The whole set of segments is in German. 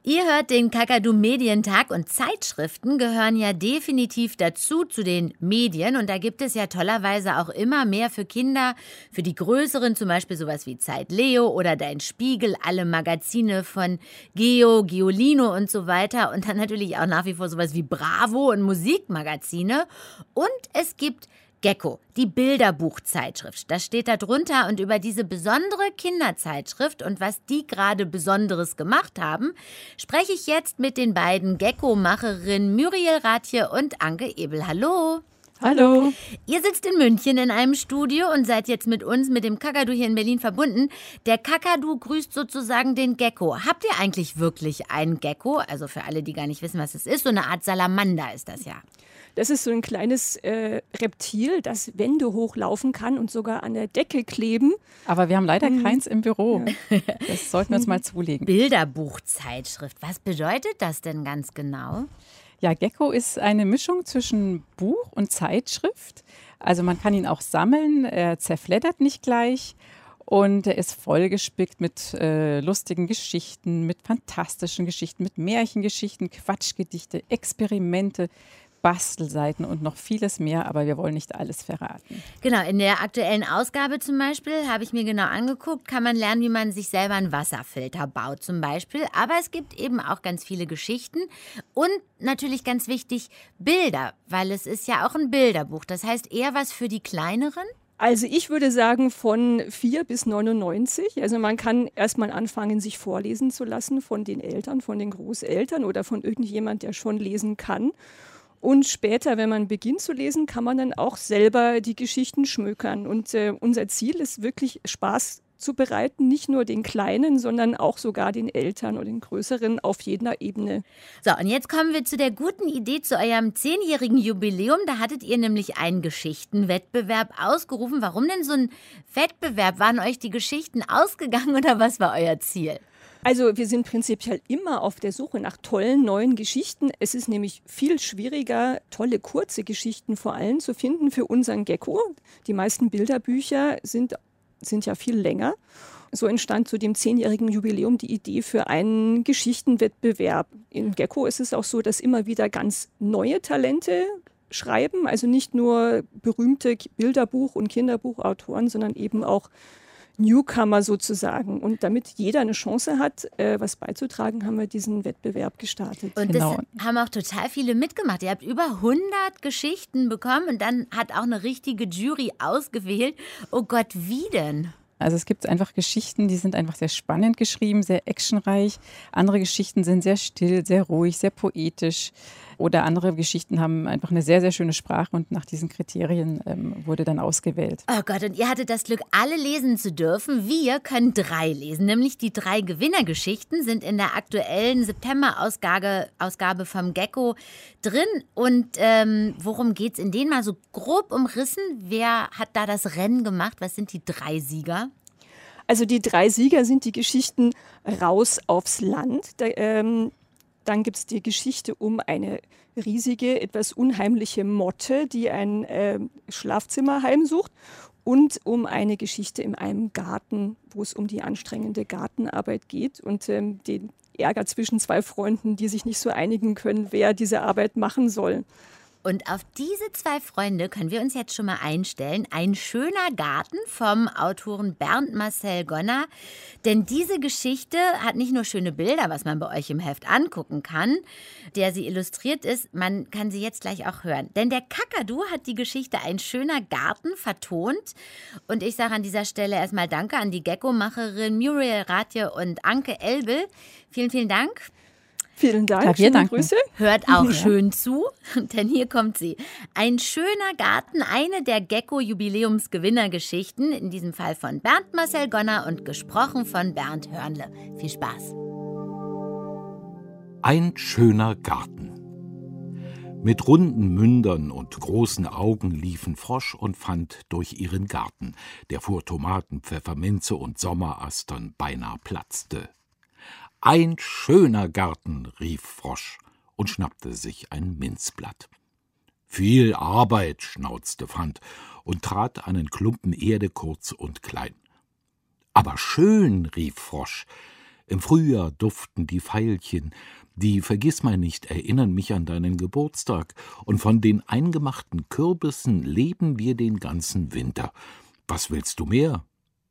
Ihr hört den Kakadu Medientag und Zeitschriften gehören ja definitiv dazu, zu den Medien. Und da gibt es ja tollerweise auch immer mehr für Kinder, für die Größeren, zum Beispiel sowas wie Zeit Leo oder Dein Spiegel, alle Magazine von Geo, Geolino und so weiter. Und dann natürlich auch nach wie vor sowas wie Bravo und Musikmagazine. Und es gibt Gecko, die Bilderbuchzeitschrift. Das steht da drunter und über diese besondere Kinderzeitschrift und was die gerade Besonderes gemacht haben, spreche ich jetzt mit den beiden Gecko-Macherinnen Muriel Rathje und Anke Ebel. Hallo! Hallo! Ihr sitzt in München in einem Studio und seid jetzt mit uns, mit dem Kakadu hier in Berlin verbunden. Der Kakadu grüßt sozusagen den Gecko. Habt ihr eigentlich wirklich einen Gecko? Also für alle, die gar nicht wissen, was es ist, so eine Art Salamander ist das ja. Das ist so ein kleines Reptil, das Wände hochlaufen kann und sogar an der Decke kleben. Aber wir haben leider keins im Büro. Ja. Das sollten wir uns mal zulegen. Bilderbuchzeitschrift, was bedeutet das denn ganz genau? Ja, Gecko ist eine Mischung zwischen Buch und Zeitschrift. Also man kann ihn auch sammeln, er zerfleddert nicht gleich. Und er ist vollgespickt mit lustigen Geschichten, mit fantastischen Geschichten, mit Märchengeschichten, Quatschgedichte, Experimente, Bastelseiten und noch vieles mehr, aber wir wollen nicht alles verraten. Genau, in der aktuellen Ausgabe zum Beispiel, habe ich mir genau angeguckt, kann man lernen, wie man sich selber einen Wasserfilter baut zum Beispiel. Aber es gibt eben auch ganz viele Geschichten und natürlich ganz wichtig Bilder, weil es ist ja auch ein Bilderbuch. Das heißt eher was für die Kleineren? Also ich würde sagen von 4 bis 99. Also man kann erstmal anfangen, sich vorlesen zu lassen von den Eltern, von den Großeltern oder von irgendjemand, der schon lesen kann. Und später, wenn man beginnt zu lesen, kann man dann auch selber die Geschichten schmökern. Und unser Ziel ist wirklich Spaß zu bereiten, nicht nur den Kleinen, sondern auch sogar den Eltern oder den Größeren auf jeder Ebene. So, und jetzt kommen wir zu der guten Idee zu eurem 10-jährigen Jubiläum. Da hattet ihr nämlich einen Geschichtenwettbewerb ausgerufen. Warum denn so ein Wettbewerb? Waren euch die Geschichten ausgegangen oder was war euer Ziel? Also wir sind prinzipiell immer auf der Suche nach tollen neuen Geschichten. Es ist nämlich viel schwieriger, tolle kurze Geschichten vor allem zu finden für unseren Gecko. Die meisten Bilderbücher sind ja viel länger. So entstand zu dem 10-jährigen Jubiläum die Idee für einen Geschichtenwettbewerb. In Gecko ist es auch so, dass immer wieder ganz neue Talente schreiben. Also nicht nur berühmte Bilderbuch- und Kinderbuchautoren, sondern eben auch Newcomer sozusagen. Und damit jeder eine Chance hat, was beizutragen, haben wir diesen Wettbewerb gestartet. Und das haben auch total viele mitgemacht. Ihr habt über 100 Geschichten bekommen und dann hat auch eine richtige Jury ausgewählt. Oh Gott, wie denn? Also es gibt einfach Geschichten, die sind einfach sehr spannend geschrieben, sehr actionreich. Andere Geschichten sind sehr still, sehr ruhig, sehr poetisch. Oder andere Geschichten haben einfach eine sehr, sehr schöne Sprache und nach diesen Kriterien wurde dann ausgewählt. Oh Gott, und ihr hattet das Glück, alle lesen zu dürfen. Wir können 3 lesen, nämlich die 3 Gewinnergeschichten sind in der aktuellen September-Ausgabe vom Gecko drin. Und worum geht's in denen? Mal so grob umrissen. Wer hat da das Rennen gemacht? Was sind die 3 Sieger? Also die 3 Sieger sind die Geschichten Raus aufs Land. Dann gibt es die Geschichte um eine riesige, etwas unheimliche Motte, die ein Schlafzimmer heimsucht. Und um eine Geschichte in einem Garten, wo es um die anstrengende Gartenarbeit geht und den Ärger zwischen 2 Freunden, die sich nicht so einigen können, wer diese Arbeit machen soll. Und auf diese 2 Freunde können wir uns jetzt schon mal einstellen. Ein schöner Garten vom Autoren Bernd Marcel Gonner. Denn diese Geschichte hat nicht nur schöne Bilder, was man bei euch im Heft angucken kann, der sie illustriert ist. Man kann sie jetzt gleich auch hören. Denn der Kakadu hat die Geschichte Ein schöner Garten vertont. Und ich sage an dieser Stelle erstmal Danke an die Gecko-Macherin Muriel Rathje und Anke Elbel. Vielen, vielen Dank. Vielen Dank, schöne Grüße. Hört auch schön zu, denn hier kommt sie. Ein schöner Garten, eine der Gecko-Jubiläumsgewinnergeschichten, in diesem Fall von Bernd Marcel Gonner und gesprochen von Bernd Hörnle. Viel Spaß. Ein schöner Garten. Mit runden Mündern und großen Augen liefen Frosch und Fant durch ihren Garten, der vor Tomaten, Pfefferminze und Sommerastern beinahe platzte. »Ein schöner Garten«, rief Frosch und schnappte sich ein Minzblatt. »Viel Arbeit«, schnauzte Fant und trat einen Klumpen Erde kurz und klein. »Aber schön«, rief Frosch, Im Frühjahr duften die Veilchen, die Vergissmeinnicht erinnern mich an deinen Geburtstag, und von den eingemachten Kürbissen leben wir den ganzen Winter. Was willst du mehr?«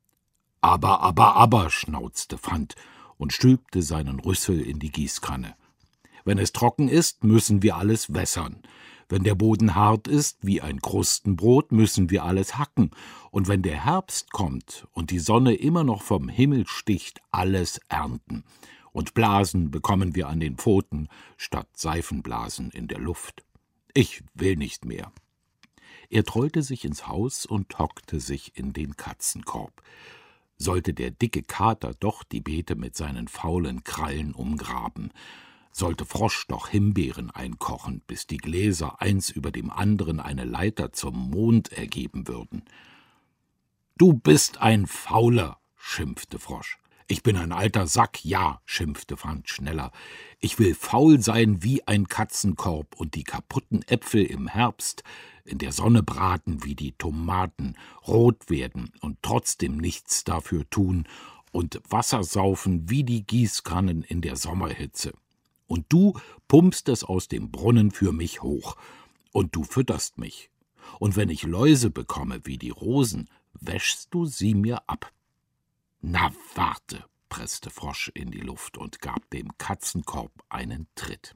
Aber, schnauzte Fant und stülpte seinen Rüssel in die Gießkanne. »Wenn es trocken ist, müssen wir alles wässern. Wenn der Boden hart ist, wie ein Krustenbrot, müssen wir alles hacken. Und wenn der Herbst kommt und die Sonne immer noch vom Himmel sticht, alles ernten. Und Blasen bekommen wir an den Pfoten, statt Seifenblasen in der Luft. Ich will nicht mehr.« Er trollte sich ins Haus und hockte sich in den Katzenkorb. Sollte der dicke Kater doch die Beete mit seinen faulen Krallen umgraben, sollte Frosch doch Himbeeren einkochen, bis die Gläser eins über dem anderen eine Leiter zum Mond ergeben würden. »Du bist ein Fauler«, schimpfte Frosch. »Ich bin ein alter Sack, ja«, schimpfte Fant schneller. »Ich will faul sein wie ein Katzenkorb und die kaputten Äpfel im Herbst in der Sonne braten wie die Tomaten, rot werden und trotzdem nichts dafür tun und Wasser saufen wie die Gießkannen in der Sommerhitze. Und du pumpst es aus dem Brunnen für mich hoch. Und du fütterst mich. Und wenn ich Läuse bekomme wie die Rosen, wäschst du sie mir ab.« »Na, warte«, presste Frosch in die Luft und gab dem Katzenkorb einen Tritt.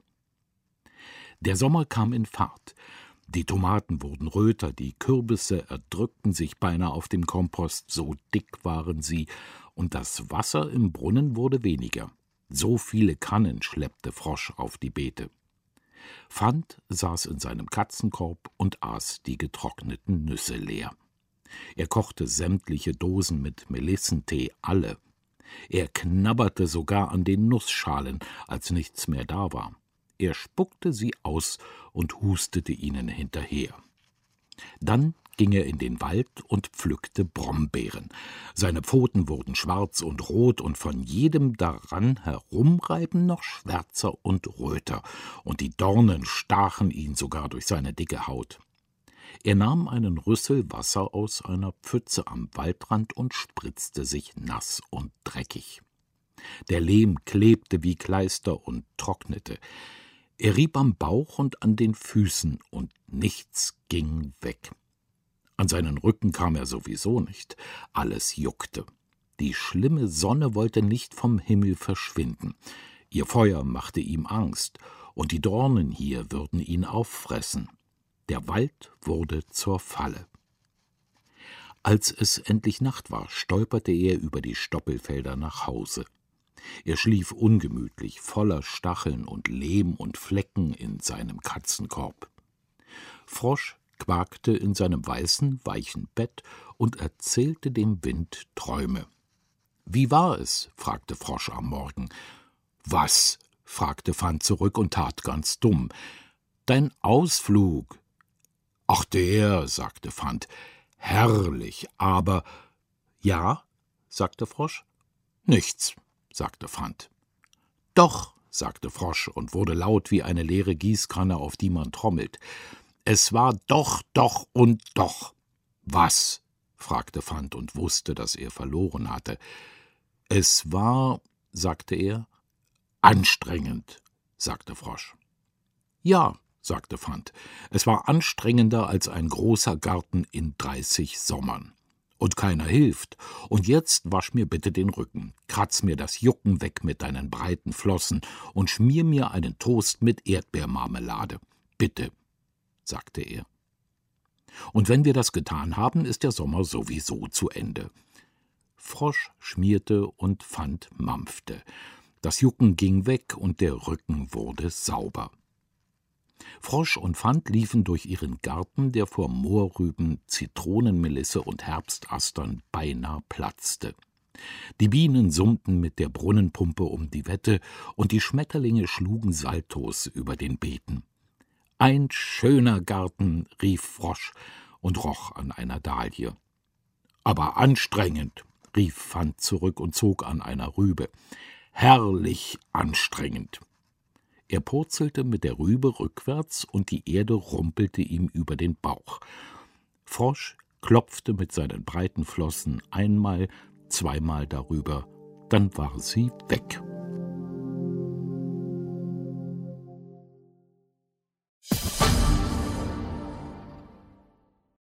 Der Sommer kam in Fahrt. Die Tomaten wurden röter, die Kürbisse erdrückten sich beinahe auf dem Kompost, so dick waren sie, und das Wasser im Brunnen wurde weniger. So viele Kannen schleppte Frosch auf die Beete. Fant saß in seinem Katzenkorb und aß die getrockneten Nüsse leer. Er kochte sämtliche Dosen mit Melissentee, alle. Er knabberte sogar an den Nussschalen, als nichts mehr da war. Er spuckte sie aus und hustete ihnen hinterher. Dann ging er in den Wald und pflückte Brombeeren. Seine Pfoten wurden schwarz und rot und von jedem daran herumreiben noch schwärzer und röter, und die Dornen stachen ihn sogar durch seine dicke Haut. Er nahm einen Rüssel Wasser aus einer Pfütze am Waldrand und spritzte sich nass und dreckig. Der Lehm klebte wie Kleister und trocknete. Er rieb am Bauch und an den Füßen, und nichts ging weg. An seinen Rücken kam er sowieso nicht. Alles juckte. Die schlimme Sonne wollte nicht vom Himmel verschwinden. Ihr Feuer machte ihm Angst, und die Dornen hier würden ihn auffressen. Der Wald wurde zur Falle. Als es endlich Nacht war, stolperte er über die Stoppelfelder nach Hause. Er schlief ungemütlich, voller Stacheln und Lehm und Flecken in seinem Katzenkorb. Frosch quakte in seinem weißen, weichen Bett und erzählte dem Wind Träume. »Wie war es?« fragte Frosch am Morgen. »Was?« fragte Fant zurück und tat ganz dumm. »Dein Ausflug.« »Ach, der«, sagte Fant. »Herrlich, aber...« »Ja«, sagte Frosch. »Nichts«, sagte Fant. »Doch«, sagte Frosch und wurde laut wie eine leere Gießkanne, auf die man trommelt. »Es war doch, doch und doch.« »Was?« fragte Fant und wusste, dass er verloren hatte. »Es war«, sagte er. »Anstrengend«, sagte Frosch. »Ja«, sagte Fant, »es war anstrengender als ein großer Garten in 30 Sommern. Und keiner hilft. Und jetzt wasch mir bitte den Rücken, kratz mir das Jucken weg mit deinen breiten Flossen und schmier mir einen Toast mit Erdbeermarmelade. Bitte«, sagte er. »Und wenn wir das getan haben, ist der Sommer sowieso zu Ende.« Frosch schmierte und Fant mampfte. Das Jucken ging weg und der Rücken wurde sauber. Frosch und Fant liefen durch ihren Garten, der vor Mohrrüben, Zitronenmelisse und Herbstastern beinahe platzte. Die Bienen summten mit der Brunnenpumpe um die Wette, und die Schmetterlinge schlugen Saltos über den Beeten. »Ein schöner Garten«, rief Frosch und roch an einer Dahlie. »Aber anstrengend«, rief Fant zurück und zog an einer Rübe. »Herrlich anstrengend.« Er purzelte mit der Rübe rückwärts, und die Erde rumpelte ihm über den Bauch. Frosch klopfte mit seinen breiten Flossen einmal, zweimal darüber, dann war sie weg.